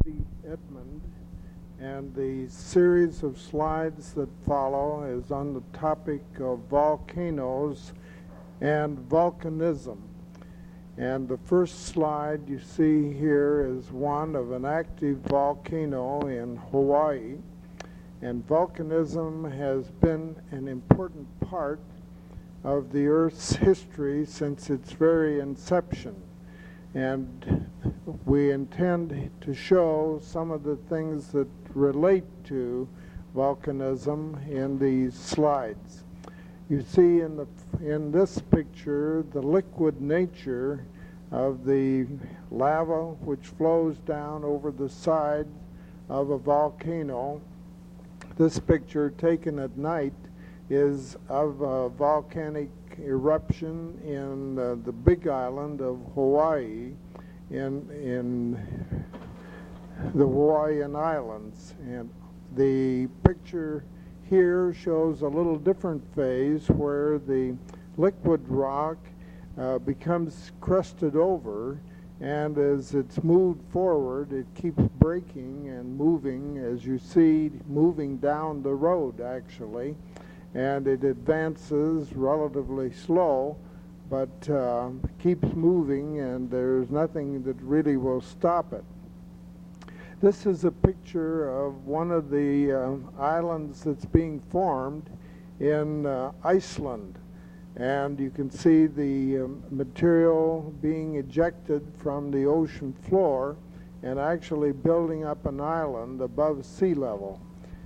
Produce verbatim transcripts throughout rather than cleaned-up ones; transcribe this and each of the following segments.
Pete Edmond, and the series of slides that follow is on the topic of volcanoes and volcanism. And the first slide you see here is one of an active volcano in Hawaii. And volcanism has been an important part of the Earth's history since its very inception. And we intend to show some of the things that relate to volcanism in these slides. You see in the in this picture the liquid nature of the lava which flows down over the side of a volcano. This picture, taken at night, is of a volcanic eruption in uh, the Big Island of Hawaii, in in the Hawaiian Islands. And the picture here shows a little different phase where the liquid rock uh, becomes crusted over, and as it's moved forward, it keeps breaking and moving, as you see, moving down the road actually, and it advances relatively slow, but uh, keeps moving, and there's nothing that really will stop it. This is a picture of one of the uh, islands that's being formed in uh, Iceland. And you can see the um, material being ejected from the ocean floor and actually building up an island above sea level.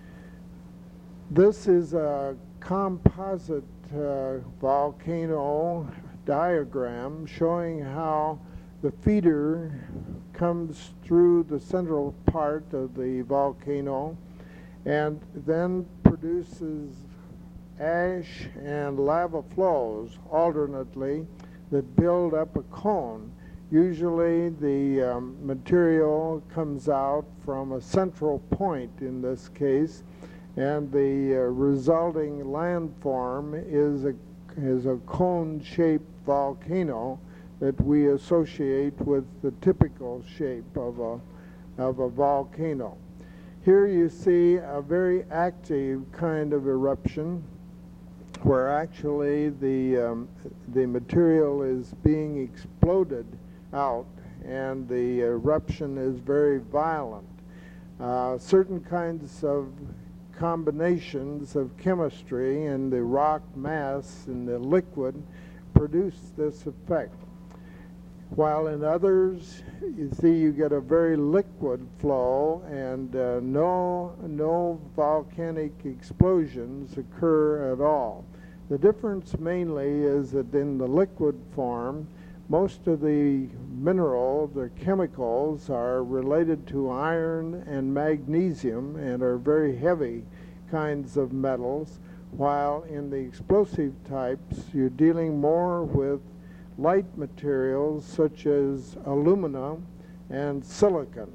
This is a composite uh, volcano diagram showing how the feeder comes through the central part of the volcano and then produces ash and lava flows alternately that build up a cone. Usually the um, material comes out from a central point in this case, and the uh, resulting landform is a, is a cone-shaped volcano that we associate with the typical shape of a, of a volcano. Here you see a very active kind of eruption where actually the, um, the material is being exploded out and the eruption is very violent. Uh, certain kinds of combinations of chemistry in the rock mass and the liquid produce this effect. While in others, you see you get a very liquid flow and uh, no, no volcanic explosions occur at all. The difference mainly is that in the liquid form, most of the minerals or chemicals are related to iron and magnesium and are very heavy kinds of metals, while in the explosive types, you're dealing more with light materials such as aluminum and silicon.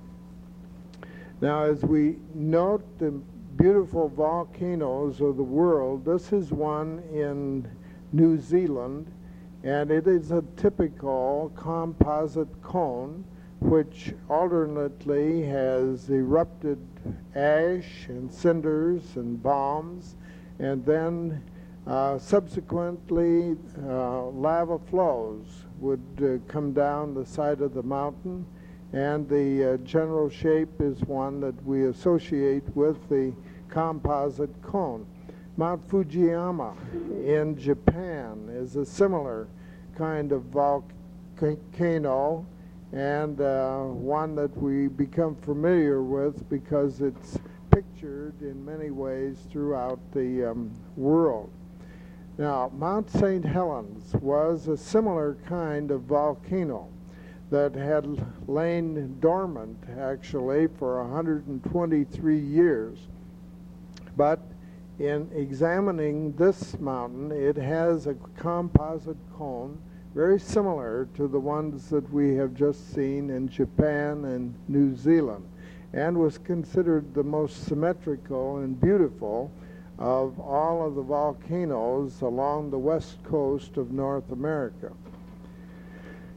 Now, as we note the beautiful volcanoes of the world, this is one in New Zealand, and it is a typical composite cone which alternately has erupted ash and cinders and bombs, and then Uh, subsequently, uh, lava flows would uh, come down the side of the mountain, and the uh, general shape is one that we associate with the composite cone. Mount Fujiyama in Japan is a similar kind of volcano, and uh, one that we become familiar with because it's pictured in many ways throughout the um, world. Now, Mount Saint Helens was a similar kind of volcano that had lain dormant, actually, for one hundred twenty-three years. But in examining this mountain, it has a composite cone very similar to the ones that we have just seen in Japan and New Zealand, and was considered the most symmetrical and beautiful of all of the volcanoes along the west coast of North America.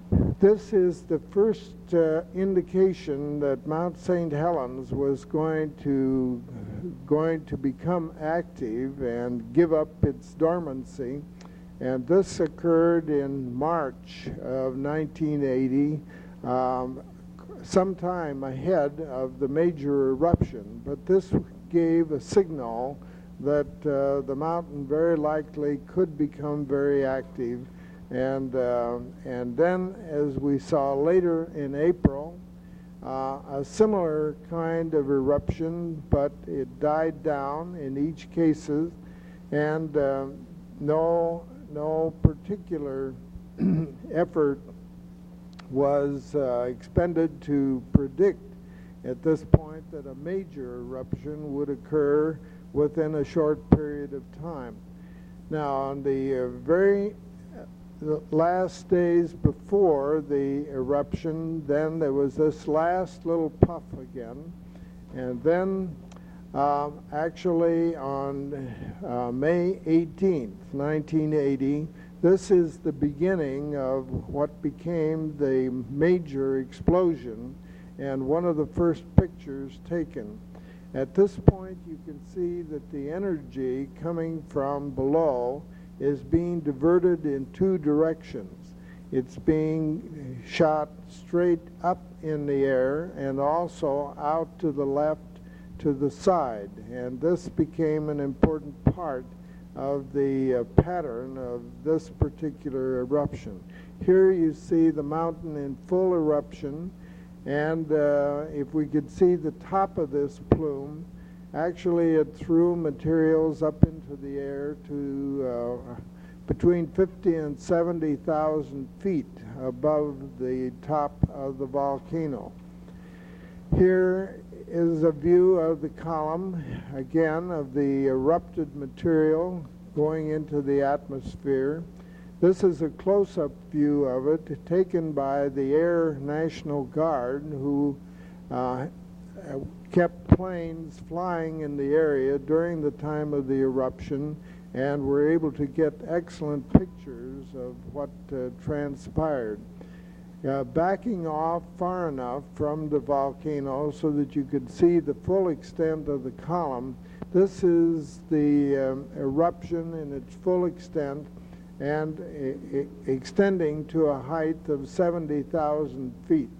This is the first uh, indication that Mount Saint Helens was going to going to become active and give up its dormancy, and this occurred in March of nineteen eighty, um, sometime ahead of the major eruption. But this gave a signal that uh, the mountain very likely could become very active. And, uh, and then, as we saw later in April, uh, a similar kind of eruption, but it died down in each cases, and uh, no, no particular effort was uh, expended to predict at this point that a major eruption would occur within a short period of time. Now, on the uh, very the last days before the eruption, then there was this last little puff again, and then uh, actually on uh, May eighteenth, nineteen eighty, this is the beginning of what became the major explosion and one of the first pictures taken. At this point, you can see that the energy coming from below is being diverted in two directions. It's being shot straight up in the air and also out to the left to the side. And this became an important part of the uh, pattern of this particular eruption. Here you see the mountain in full eruption, and uh, if we could see the top of this plume, actually it threw materials up into the air to uh, between fifty and seventy thousand feet above the top of the volcano. Here is a view of the column, again, of the erupted material going into the atmosphere. This is a close-up view of it taken by the Air National Guard, who uh, kept planes flying in the area during the time of the eruption and were able to get excellent pictures of what uh, transpired. Uh, backing off far enough from the volcano so that you could see the full extent of the column, this is the um, eruption in its full extent and e- extending to a height of seventy thousand feet.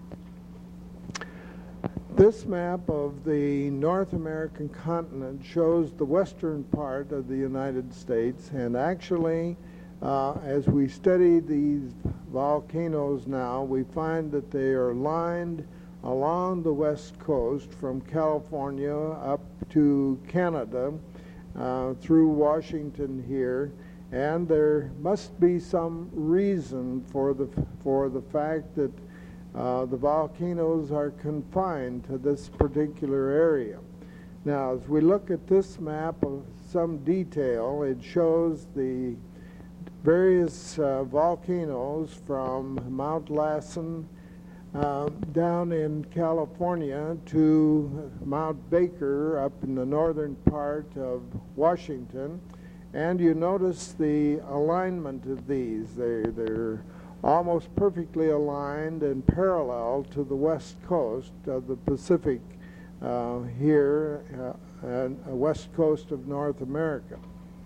This map of the North American continent shows the western part of the United States, and actually, uh, as we study these volcanoes now, we find that they are lined along the west coast from California up to Canada, uh, through Washington here, and there must be some reason for the, for the fact that Uh, the volcanoes are confined to this particular area. Now, as we look at this map of some detail, it shows the various uh, volcanoes from Mount Lassen uh, down in California to Mount Baker up in the northern part of Washington. And you notice the alignment of these. They're, they're almost perfectly aligned and parallel to the west coast of the Pacific uh, here, uh, and uh, west coast of North America.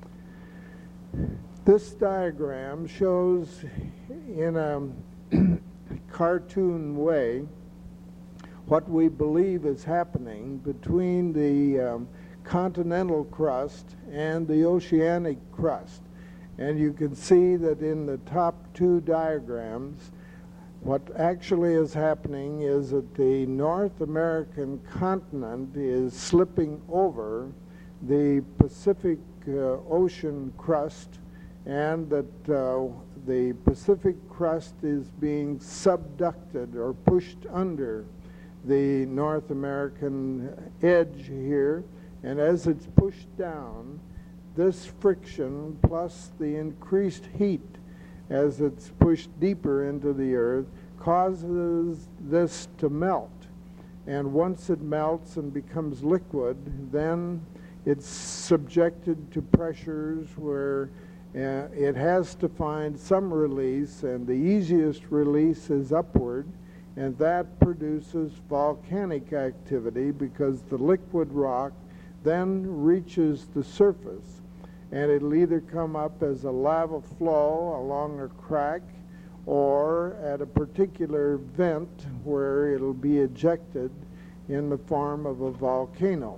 This diagram shows in a cartoon way what we believe is happening between the um, continental crust and the oceanic crust. And you can see that in the top two diagrams, what actually is happening is that the North American continent is slipping over the Pacific uh, Ocean crust, and that uh, the Pacific crust is being subducted or pushed under the North American edge here. And as it's pushed down, this friction plus the increased heat as it's pushed deeper into the earth causes this to melt. And once it melts and becomes liquid, then it's subjected to pressures where Uh, it has to find some release, and the easiest release is upward, and that produces volcanic activity because the liquid rock then reaches the surface, and it'll either come up as a lava flow along a crack or at a particular vent where it'll be ejected in the form of a volcano.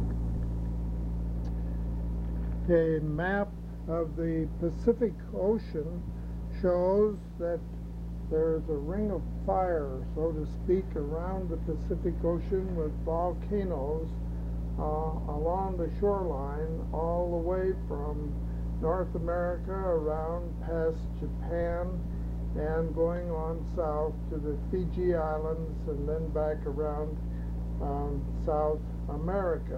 A map of the Pacific Ocean shows that there's a ring of fire, so to speak, around the Pacific Ocean with volcanoes uh, along the shoreline all the way from North America around past Japan and going on south to the Fiji Islands and then back around um, South America.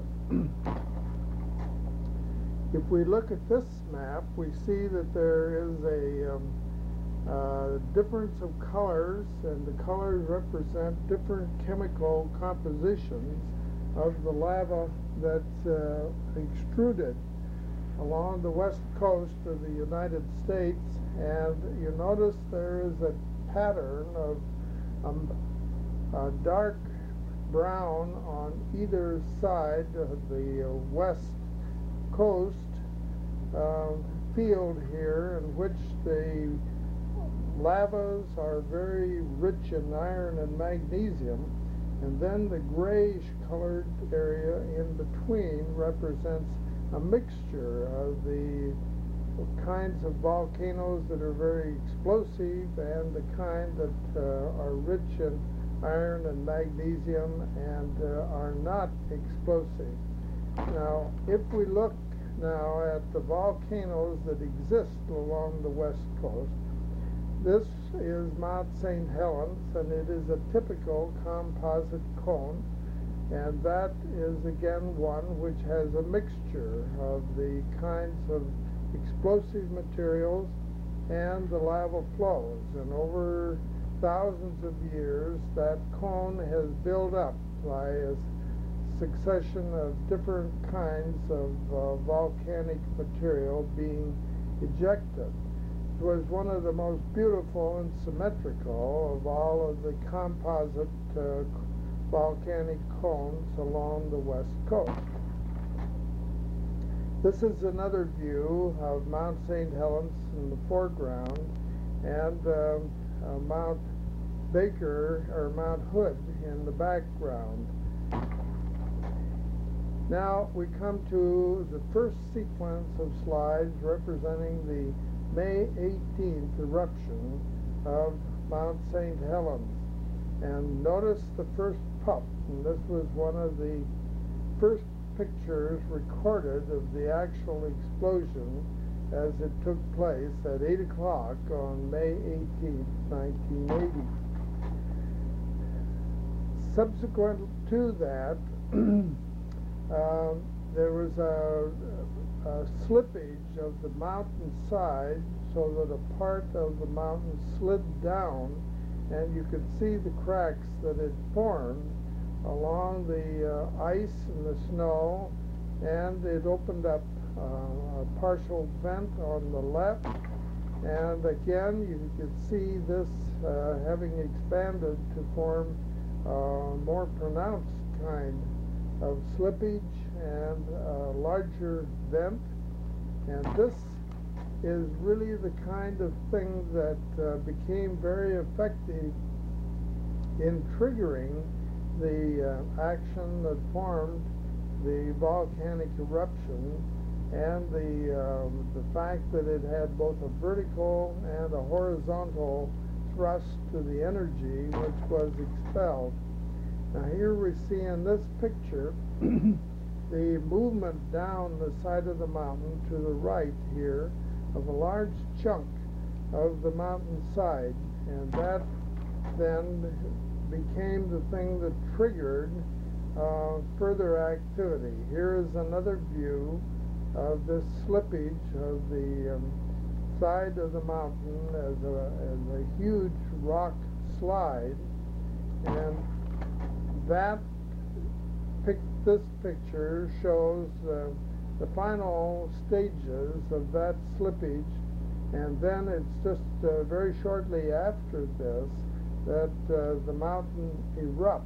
If we look at this map, we see that there is a um, uh, difference of colors, and the colors represent different chemical compositions of the lava that's uh, extruded along the west coast of the United States. And you notice there is a pattern of um, a dark brown on either side of the uh, west coast uh, field here, in which the lavas are very rich in iron and magnesium, and then the grayish colored area in between represents a mixture of the kinds of volcanoes that are very explosive and the kind that uh, are rich in iron and magnesium and uh, are not explosive. Now, if we look now at the volcanoes that exist along the west coast, this is Mount Saint Helens, and it is a typical composite cone, and that is again one which has a mixture of the kinds of explosive materials and the lava flows, and over thousands of years that cone has built up by a succession of different kinds of uh, volcanic material being ejected. It was one of the most beautiful and symmetrical of all of the composite uh, volcanic cones along the west coast. This is another view of Mount Saint Helens in the foreground and uh, uh, Mount Baker or Mount Hood in the background. Now we come to the first sequence of slides representing the May eighteenth eruption of Mount Saint Helens. And notice the first puff, and this was one of the first pictures recorded of the actual explosion as it took place at eight o'clock on May eighteenth, nineteen eighty. Subsequent to that, uh, there was a, a slippage of the mountainside so that a part of the mountain slid down, and you could see the cracks that had formed along the uh, ice and the snow, and it opened up uh, a partial vent on the left, and again you could see this uh, having expanded to form a more pronounced kind of slippage and a larger vent. And this is really the kind of thing that uh, became very effective in triggering the uh, action that formed the volcanic eruption, and the um, the fact that it had both a vertical and a horizontal thrust to the energy which was expelled. Now here we see in this picture the movement down the side of the mountain to the right here of a large chunk of the mountainside, and that then became the thing that triggered uh, further activity. Here is another view of this slippage of the um, side of the mountain as a, as a huge rock slide, and that pic this picture shows uh, the final stages of that slippage, and then it's just uh, very shortly after this that uh, the mountain erupts.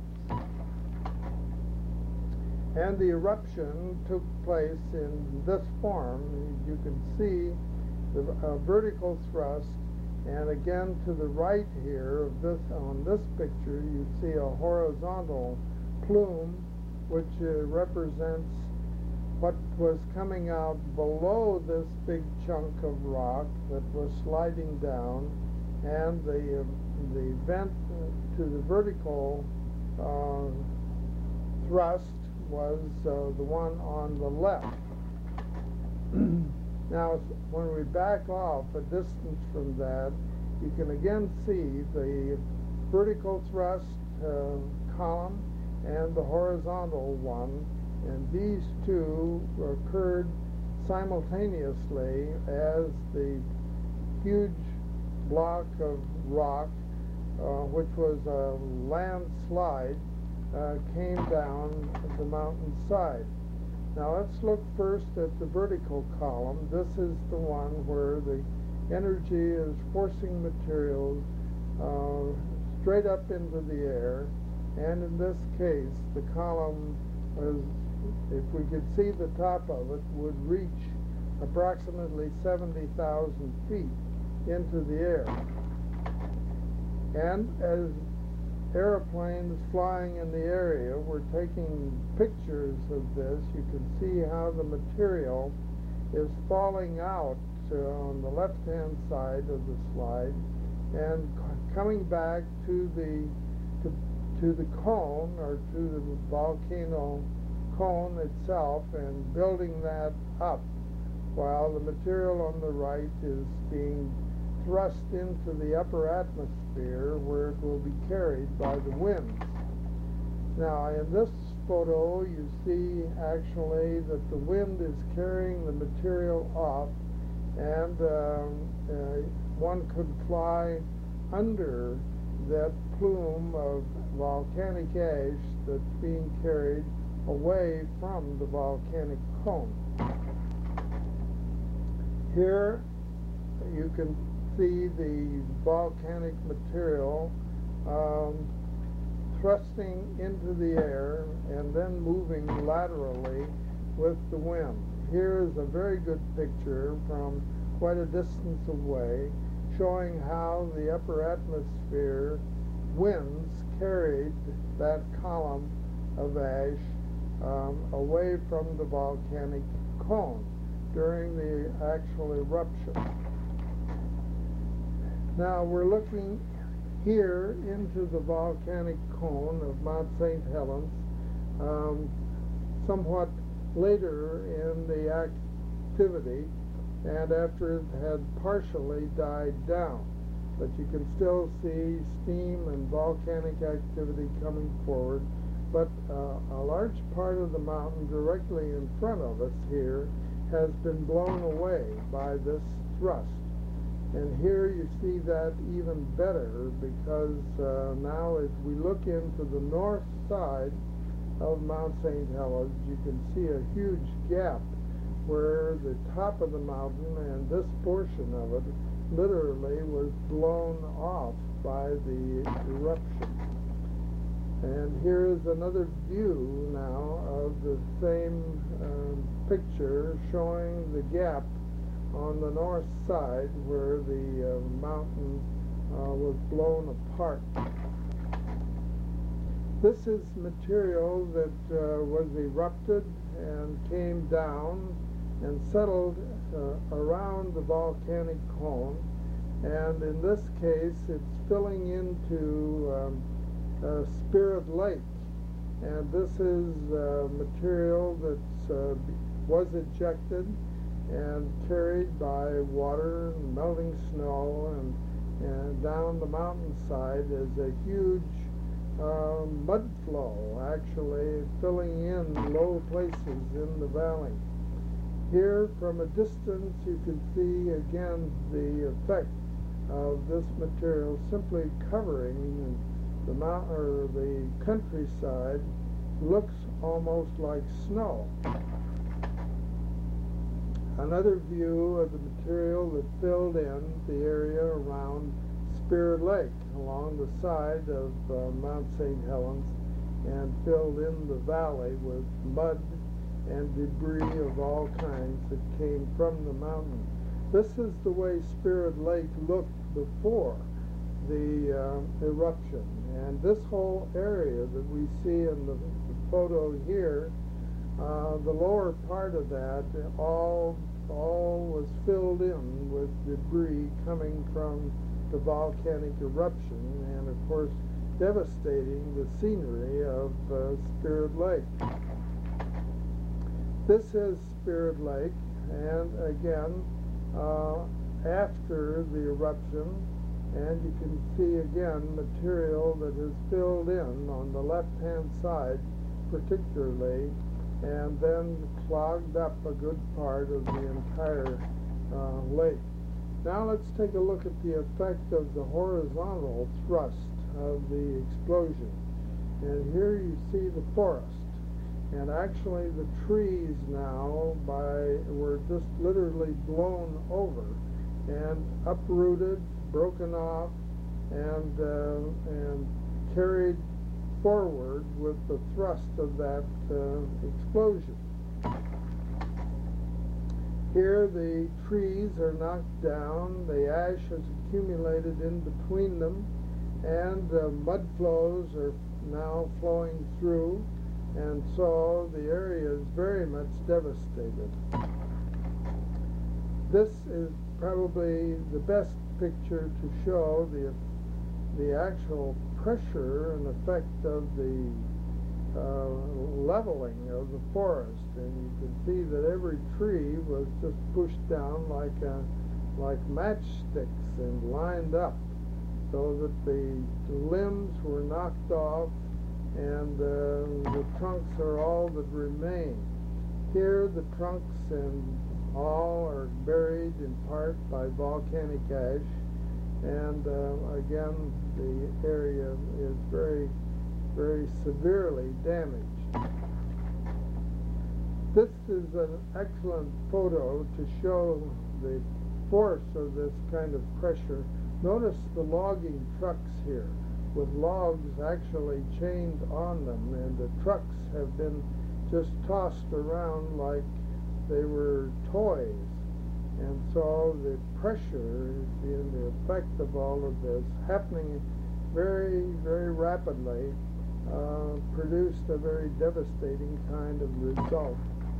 And the eruption took place in this form. You can see the uh, vertical thrust, and again to the right here of this, on this picture, you see a horizontal plume, which uh, represents what was coming out below this big chunk of rock that was sliding down, and the uh, the vent to the vertical uh, thrust was uh, the one on the left. Now, when we back off a distance from that, you can again see the vertical thrust uh, column and the horizontal one, and these two occurred simultaneously as the huge block of rock, uh, which was a landslide, uh, came down the mountainside. Now let's look first at the vertical column. This is the one where the energy is forcing materials uh, straight up into the air, and in this case the column was, if we could see the top of it, would reach approximately seventy thousand feet into the air. And as airplanes flying in the area were taking pictures of this, you can see how the material is falling out uh, on the left-hand side of the slide and coming back to the to, to the cone, or to the volcano cone itself, and building that up, while the material on the right is being thrust into the upper atmosphere, where it will be carried by the winds. Now, in this photo, you see actually that the wind is carrying the material off, and um, uh, one could fly under that plume of volcanic ash that's being carried away from the volcanic cone. Here you can see the volcanic material um, thrusting into the air and then moving laterally with the wind. Here is a very good picture from quite a distance away, showing how the upper atmosphere winds carried that column of ash um, away from the volcanic cone during the actual eruption. Now we're looking here into the volcanic cone of Mount Saint Helens um, somewhat later in the activity, and after it had partially died down. But you can still see steam and volcanic activity coming forward. But uh, a large part of the mountain directly in front of us here has been blown away by this thrust. And here you see that even better, because uh, now as we look into the north side of Mount Saint Helens, you can see a huge gap where the top of the mountain and this portion of it literally was blown off by the eruption. And here is another view now of the same uh, picture, showing the gap on the north side where the uh, mountain uh, was blown apart. This is material that uh, was erupted and came down and settled uh, around the volcanic cone, and in this case it's filling into um, uh, Spirit Lake, and this is uh, material that uh, was ejected and carried by water and melting snow, and, and down the mountainside is a huge uh, mud flow, actually filling in low places in the valley. Here from a distance you can see again the effect of this material simply covering the mountain, or the countryside. Looks almost like snow. Another view of the material that filled in the area around Spirit Lake along the side of uh, Mount Saint Helens, and filled in the valley with mud and debris of all kinds that came from the mountain. This is the way Spirit Lake looked before the uh, eruption. And this whole area that we see in the, the photo here, uh, the lower part of that, all, all was filled in with debris coming from the volcanic eruption, and of course devastating the scenery of uh, Spirit Lake. This is Spirit Lake, and again, uh, after the eruption, and you can see again material that is filled in on the left-hand side particularly, and then clogged up a good part of the entire uh, lake. Now let's take a look at the effect of the horizontal thrust of the explosion. And here you see the forest. And actually the trees now by were just literally blown over and uprooted, broken off, and uh, and carried forward with the thrust of that uh, explosion. Here the trees are knocked down, the ash has accumulated in between them, and uh, mud flows are now flowing through, and so the area is very much devastated. This is probably the best picture to show the the actual pressure and effect of the uh, leveling of the forest, and you can see that every tree was just pushed down like a, like matchsticks and lined up, so that the limbs were knocked off, and uh, the trunks are all that remain. Here the trunks and all are buried in part by volcanic ash, and uh, again the area is very, very severely damaged. This is an excellent photo to show the force of this kind of pressure. Notice the logging trucks here with logs actually chained on them, and the trucks have been just tossed around like they were toys. And so the pressure and the effect of all of this happening very, very rapidly uh, produced a very devastating kind of result.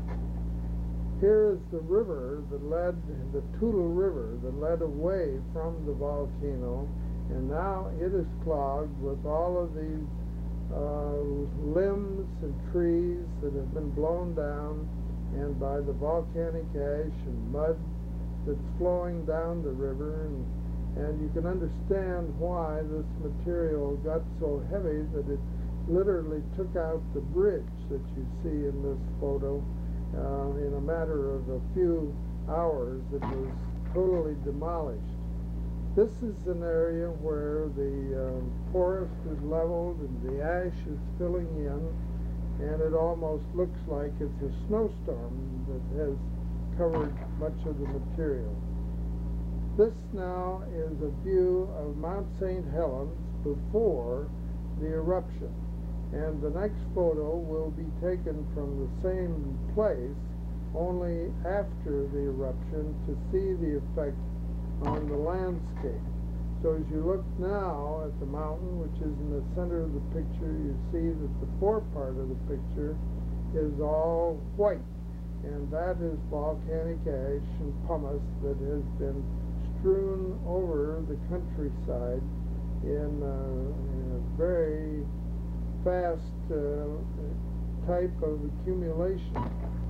Here is the river that led, the Toutle River that led away from the volcano, and now it is clogged with all of these uh, limbs and trees that have been blown down, and by the volcanic ash and mud that's flowing down the river, and, and you can understand why this material got so heavy that it literally took out the bridge that you see in this photo. Uh, in a matter of a few hours, it was totally demolished. This is an area where the um, forest is leveled and the ash is filling in, and it almost looks like it's a snowstorm that has covered much of the material. This now is a view of Mount Saint Helens before the eruption, and the next photo will be taken from the same place, only after the eruption, to see the effect on the landscape. So as you look now at the mountain, which is in the center of the picture, you see that the forepart of the picture is all white, and that is volcanic ash and pumice that has been strewn over the countryside in, uh, in a very fast uh, type of accumulation.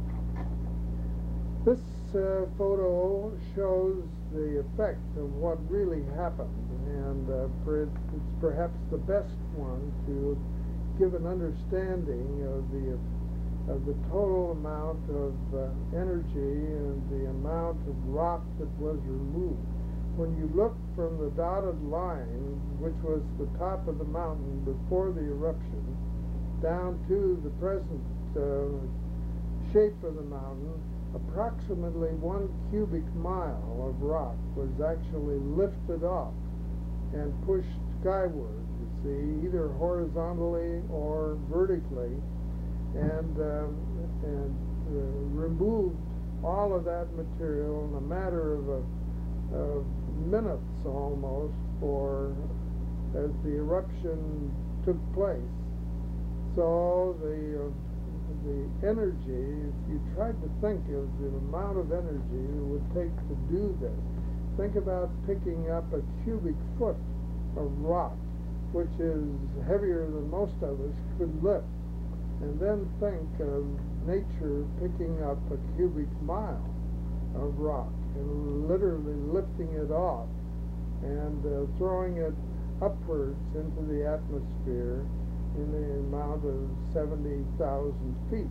This uh, photo shows the effect of what really happened, and uh, for it, it's perhaps the best one to give an understanding of the of the total amount of uh, energy and the amount of rock that was removed. When you look from the dotted line, which was the top of the mountain before the eruption, down to the present uh, shape of the mountain, approximately one cubic mile of rock was actually lifted up and pushed skyward, you see, either horizontally or vertically, and, um, and uh, removed all of that material in a matter of, a, of minutes almost, for as the eruption took place. So the uh, the energy, if you tried to think of the amount of energy it would take to do this, think about picking up a cubic foot of rock, which is heavier than most of us could lift, and then think of nature picking up a cubic mile of rock and literally lifting it off and uh, throwing it upwards into the atmosphere in the amount of seventy thousand feet.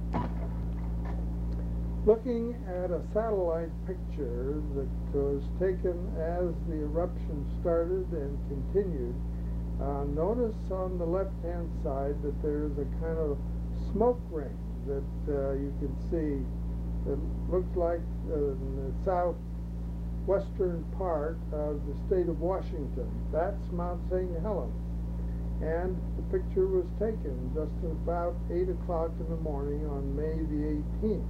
Looking at a satellite picture that was taken as the eruption started and continued, uh, notice on the left-hand side that there's a kind of smoke ring that uh, you can see that looks like uh, in the southwestern part of the state of Washington. That's Mount Saint Helens. And the picture was taken just about eight o'clock in the morning on May the eighteenth.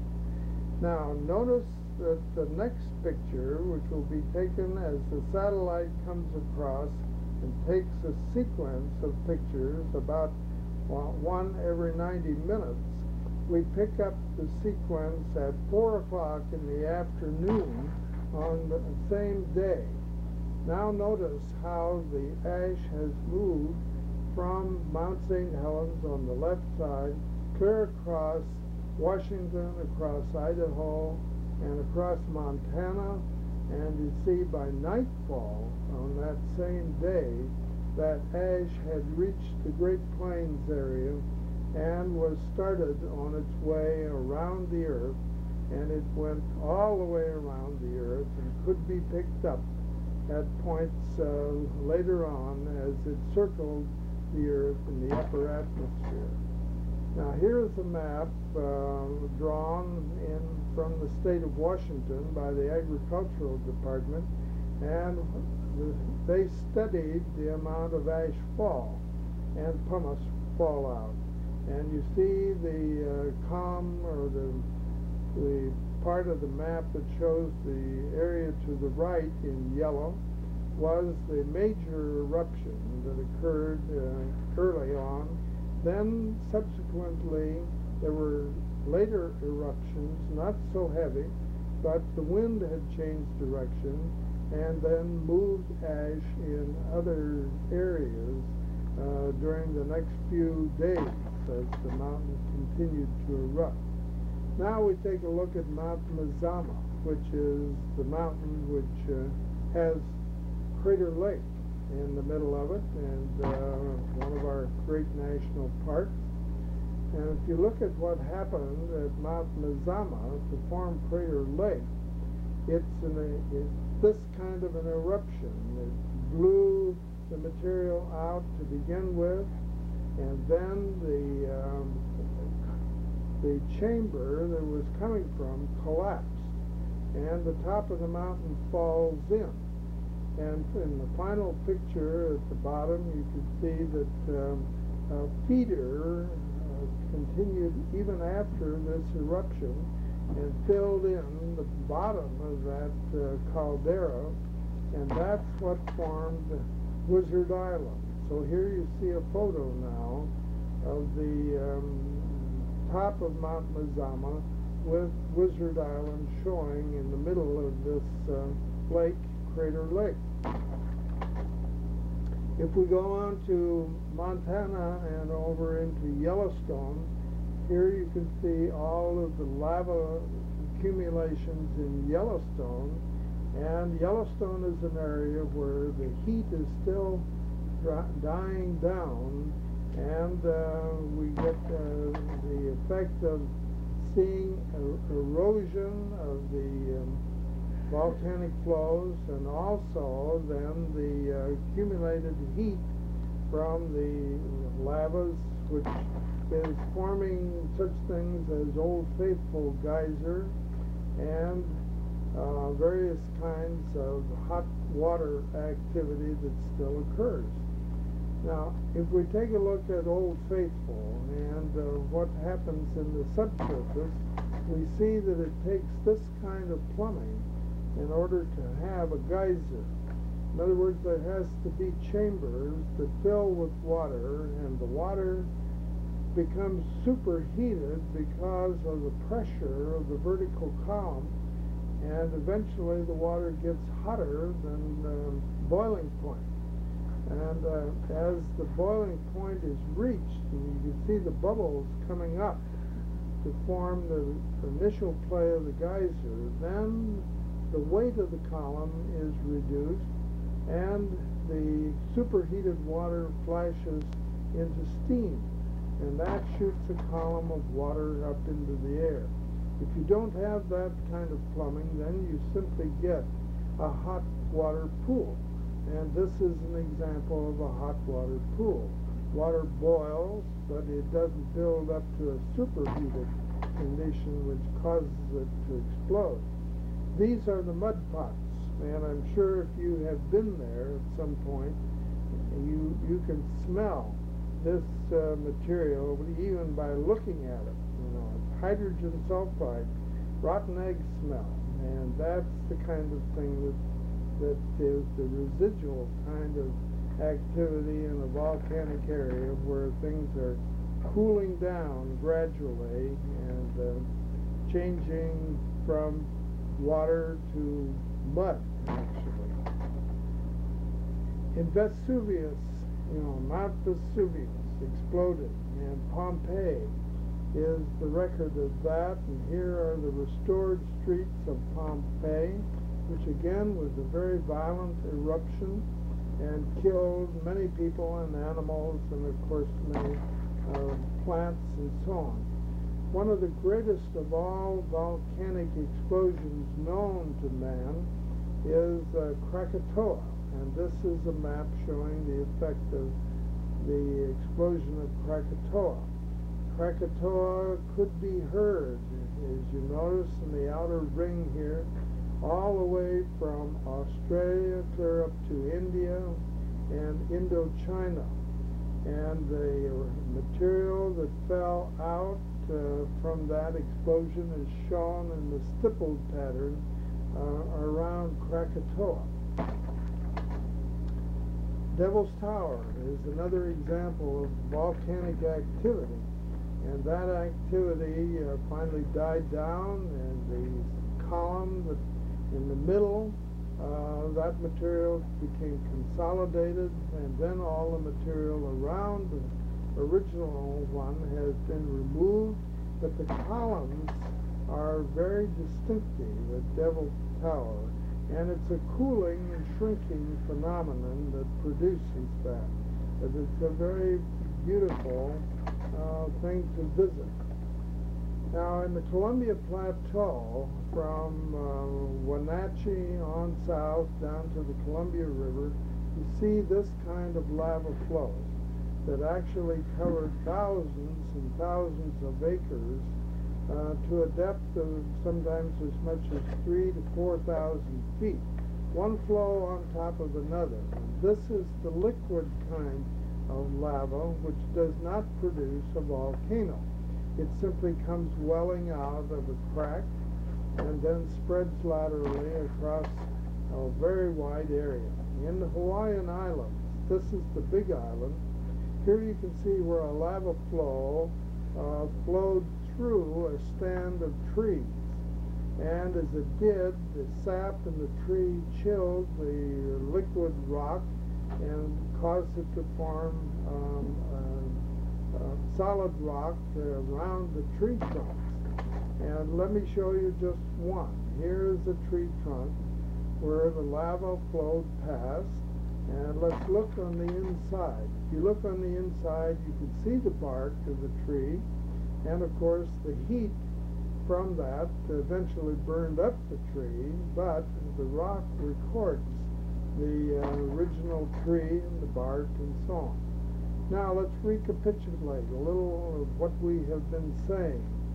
Now, notice that the next picture, which will be taken as the satellite comes across and takes a sequence of pictures, about well, one every ninety minutes, we pick up the sequence at four o'clock in the afternoon on the same day. Now notice how the ash has moved from Mount Saint Helens on the left side, clear across Washington, across Idaho, and across Montana, and you see by nightfall on that same day, that ash had reached the Great Plains area and was started on its way around the Earth, and it went all the way around the Earth and could be picked up at points uh, later on as it circled the Earth in the upper atmosphere. Now here's a map uh, drawn in from the state of Washington by the Agricultural Department, and the, they studied the amount of ash fall and pumice fallout. And you see the uh, column or the, the part of the map that shows the area to the right in yellow was the major eruption that occurred uh, early on. Then subsequently there were later eruptions, not so heavy, but the wind had changed direction and then moved ash in other areas uh, during the next few days as the mountain continued to erupt. Now we take a look at Mount Mazama, which is the mountain which uh, has Crater Lake in the middle of it, and uh, one of our great national parks. And if you look at what happened at Mount Mazama to form Crater Lake, it's, an, it's this kind of an eruption. It blew the material out to begin with, and then the um, the chamber that it was coming from collapsed, and the top of the mountain falls in. And in the final picture at the bottom, you can see that um, a feeder uh, continued even after this eruption and filled in the bottom of that uh, caldera, and that's what formed Wizard Island. So here you see a photo now of the um, top of Mount Mazama with Wizard Island showing in the middle of this uh, lake, Crater Lake. If we go on to Montana and over into Yellowstone, here you can see all of the lava accumulations in Yellowstone, and Yellowstone is an area where the heat is still dying down, and uh, we get uh, the effect of seeing er erosion of the um, volcanic flows, and also then the uh, accumulated heat from the lavas, which is forming such things as Old Faithful Geyser and uh, various kinds of hot water activity that still occurs. Now, if we take a look at Old Faithful and uh, what happens in the subsurface, we see that it takes this kind of plumbing in order to have a geyser. In other words, there has to be chambers that fill with water, and the water becomes superheated because of the pressure of the vertical column, and eventually the water gets hotter than the boiling point. And uh, as the boiling point is reached, and you can see the bubbles coming up to form the initial play of the geyser, then the weight of the column is reduced, and the superheated water flashes into steam, and that shoots a column of water up into the air. If you don't have that kind of plumbing, then you simply get a hot water pool. And this is an example of a hot water pool. Water boils, but it doesn't build up to a superheated condition which causes it to explode. These are the mud pots, and I'm sure if you have been there at some point, you, you can smell this uh, material even by looking at it. You know, it's hydrogen sulfide, rotten egg smell, and that's the kind of thing that that is the residual kind of activity in a volcanic area where things are cooling down gradually and uh, changing from water to mud, actually. In Vesuvius, you know, Mount Vesuvius exploded, and Pompeii is the record of that, and here are the restored streets of Pompeii, which again was a very violent eruption and killed many people and animals and of course many uh, plants and so on. One of the greatest of all volcanic explosions known to man is uh, Krakatoa, and this is a map showing the effect of the explosion of Krakatoa. Krakatoa could be heard, as you notice in the outer ring here, all the way from Australia clear up to India and Indochina. And the material that fell out uh, from that explosion is shown in the stippled pattern uh, around Krakatoa. Devil's Tower is another example of volcanic activity, and that activity uh, finally died down, and the column that in the middle, uh, that material became consolidated, and then all the material around the original one has been removed, but the columns are very distinctive at Devil's Tower, and it's a cooling and shrinking phenomenon that produces that. But it's a very beautiful uh, thing to visit. Now, in the Columbia Plateau, from uh, Wenatchee on south down to the Columbia River, you see this kind of lava flows that actually covered thousands and thousands of acres uh, to a depth of sometimes as much as three to four thousand feet, one flow on top of another. This is the liquid kind of lava which does not produce a volcano. It simply comes welling out of a crack and then spreads laterally across a very wide area. In the Hawaiian Islands, this is the Big Island. Here you can see where a lava flow uh, flowed through a stand of trees. And as it did, the sap in the tree chilled the liquid rock and caused it to form um, uh, Uh, solid rock uh, around the tree trunks. And let me show you just one. Here is a tree trunk where the lava flowed past, and let's look on the inside. If you look on the inside, you can see the bark of the tree, and of course the heat from that eventually burned up the tree, but the rock records the uh, original tree and the bark and so on. Now let's recapitulate a little of what we have been saying.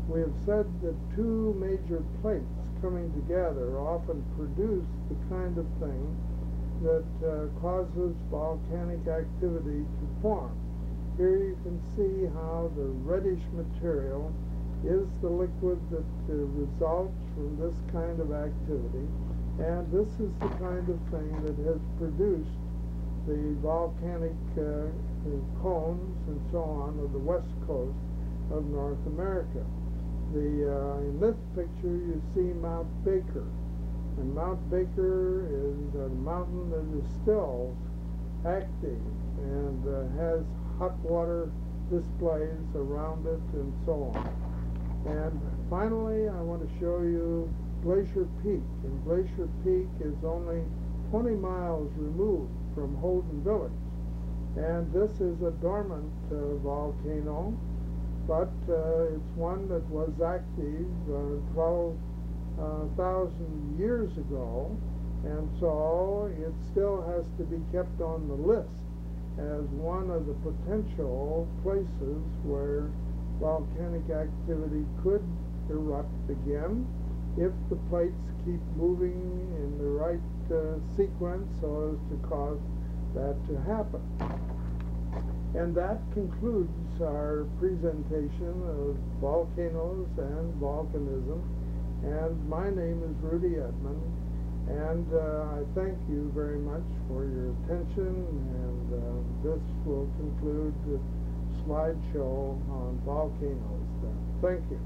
We have said that two major plates coming together often produce the kind of thing that uh, causes volcanic activity to form. Here you can see how the reddish material is the liquid that uh, results from this kind of activity, and this is the kind of thing that has produced the volcanic uh, cones and so on of the west coast of North America. The, uh, in this picture you see Mount Baker, and Mount Baker is a mountain that is still active and uh, has hot water displays around it and so on. And finally, I want to show you Glacier Peak, and Glacier Peak is only twenty miles removed from Holden Village, and this is a dormant uh, volcano, but uh, it's one that was active uh, twelve thousand years ago, and so it still has to be kept on the list as one of the potential places where volcanic activity could erupt again if the plates keep moving in the right uh, sequence so as to cause that to happen. And that concludes our presentation of volcanoes and volcanism. And my name is Rudy Edmond, and uh, I thank you very much for your attention, and uh, this will conclude the slideshow on volcanoes then. Thank you.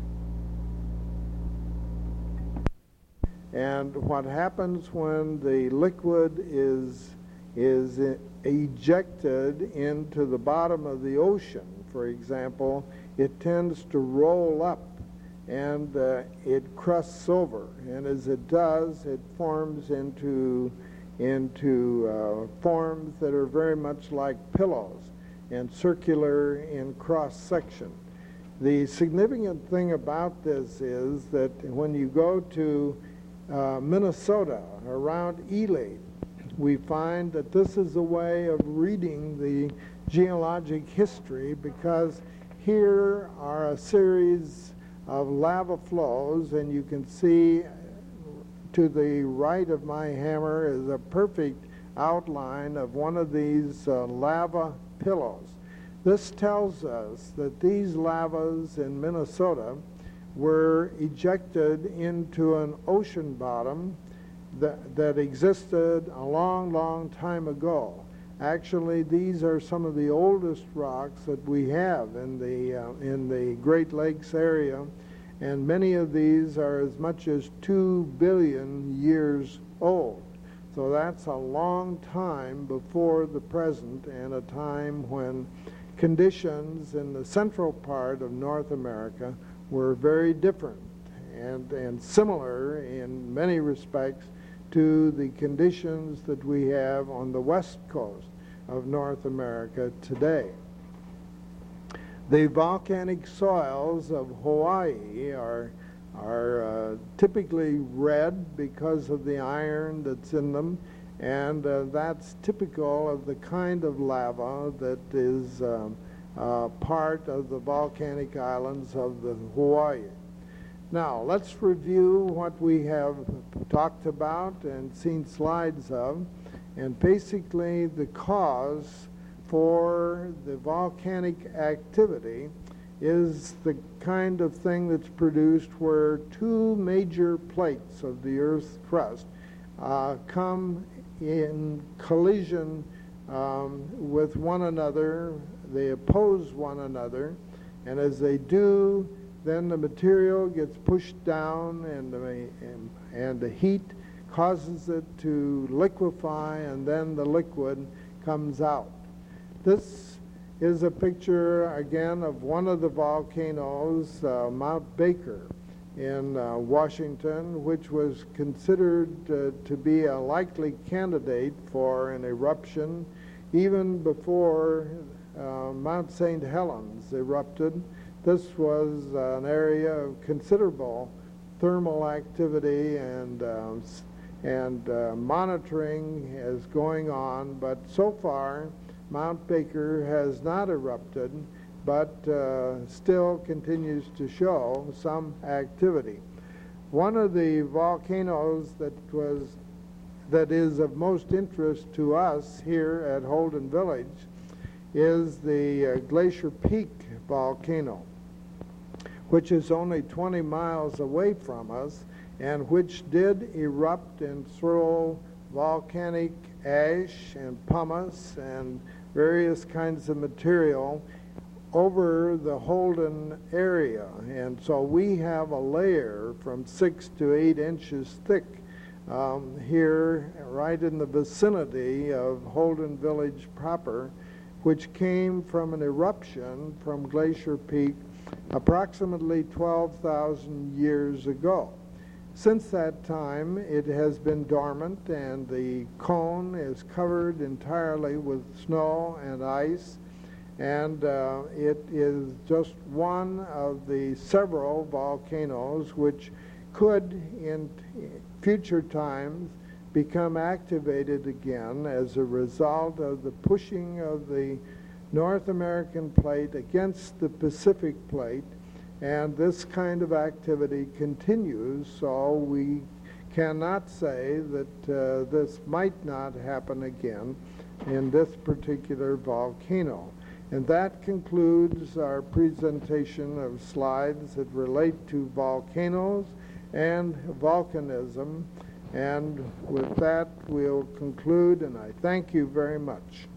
And what happens when the liquid is is ejected into the bottom of the ocean, for example, it tends to roll up and uh, it crusts over, and as it does, it forms into into uh, forms that are very much like pillows and circular in cross section. The significant thing about this is that when you go to uh, Minnesota, around Ely, we find that this is a way of reading the geologic history, because here are a series of lava flows, and you can see to the right of my hammer is a perfect outline of one of these uh, lava pillows. This tells us that these lavas in Minnesota were ejected into an ocean bottom that, that existed a long, long time ago. Actually, these are some of the oldest rocks that we have in the, uh, in the Great Lakes area, and many of these are as much as two billion years old. So that's a long time before the present, and a time when conditions in the central part of North America were very different and, and similar in many respects to the conditions that we have on the west coast of North America today. The volcanic soils of Hawaii are, are uh, typically red because of the iron that's in them, and uh, that's typical of the kind of lava that is um, uh, part of the volcanic islands of the Hawaii. Now, let's review what we have talked about and seen slides of, and basically the cause for the volcanic activity is the kind of thing that's produced where two major plates of the Earth's crust uh, come in collision um, with one another. They oppose one another, and as they do, then the material gets pushed down, and the, and, and the heat causes it to liquefy, and then the liquid comes out. This is a picture, again, of one of the volcanoes, uh, Mount Baker in uh, Washington, which was considered uh, to be a likely candidate for an eruption even before uh, Mount Saint Helens erupted. This was uh, an area of considerable thermal activity, and uh, and uh, monitoring is going on, but so far Mount Baker has not erupted, but uh, still continues to show some activity. One of the volcanoes that was that is of most interest to us here at Holden Village is the uh, Glacier Peak volcano, which is only twenty miles away from us and which did erupt and throw volcanic ash and pumice and various kinds of material over the Holden area. And so we have a layer from six to eight inches thick um, here right in the vicinity of Holden Village proper, which came from an eruption from Glacier Peak approximately twelve thousand years ago. Since that time, it has been dormant, and the cone is covered entirely with snow and ice, and uh, it is just one of the several volcanoes which could, in future times, become activated again as a result of the pushing of the North American plate against the Pacific plate. And this kind of activity continues, so we cannot say that uh, this might not happen again in this particular volcano. And that concludes our presentation of slides that relate to volcanoes and volcanism. And with that, we'll conclude, and I thank you very much.